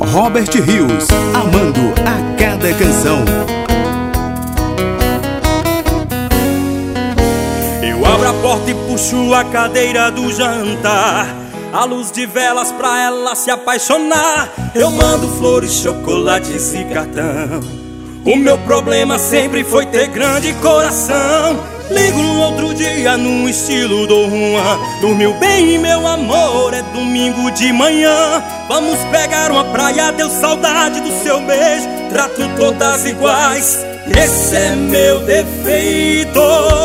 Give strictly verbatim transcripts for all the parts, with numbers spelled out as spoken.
Robert Rios, amando a cada canção. Eu abro a porta e puxo a cadeira do jantar, a luz de velas pra ela se apaixonar. Eu mando flores, chocolates e cartão. O meu problema sempre foi ter grande coração. Ligo no outro dia no estilo do Juan. Dormiu bem, meu amor, é domingo de manhã. Vamos pegar uma praia, deu saudade do seu beijo. Trato todas iguais, esse é meu defeito.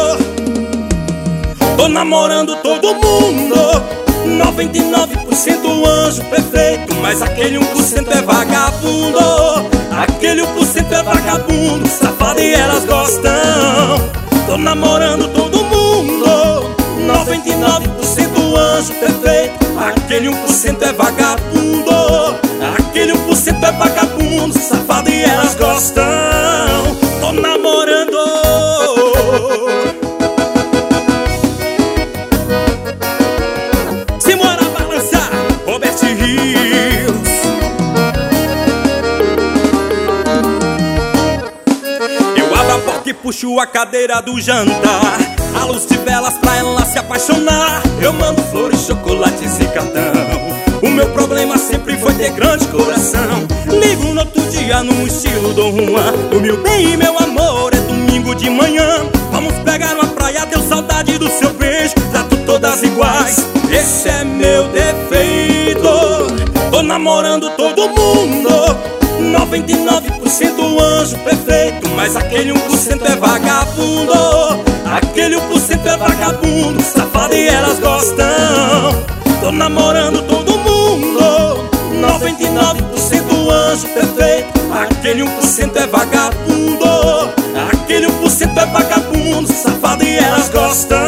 Tô namorando todo mundo, noventa e nove por cento anjo perfeito, mas aquele um por cento é vagabundo. Aquele um por cento é vagabundo, safado e elas gostam. Tô namorando todo mundo, noventa e nove por cento anjo perfeito, aquele um por cento é vagabundo. Aquele um por cento é vagabundo, safado e elas gostam. Tô namorando. Simbora balançar, Robert Rios. E puxo a cadeira do jantar, a luz de velas pra ela se apaixonar. Eu mando flores, chocolates e cartão. O meu problema sempre foi ter grande coração. Ligo no outro dia no estilo do Juan. Dormiu bem, meu amor, é domingo de manhã. Vamos pegar uma praia, deu saudade do seu beijo. Trato todas iguais, esse é meu defeito. Tô namorando todo mundo, noventa e nove por cento anjo perfeito, mas aquele um por cento é vagabundo. Aquele um por cento é vagabundo, safado e elas gostam. Tô namorando todo mundo, noventa e nove por cento anjo perfeito, aquele um por cento é vagabundo. Aquele um por cento é vagabundo, safado e elas gostam.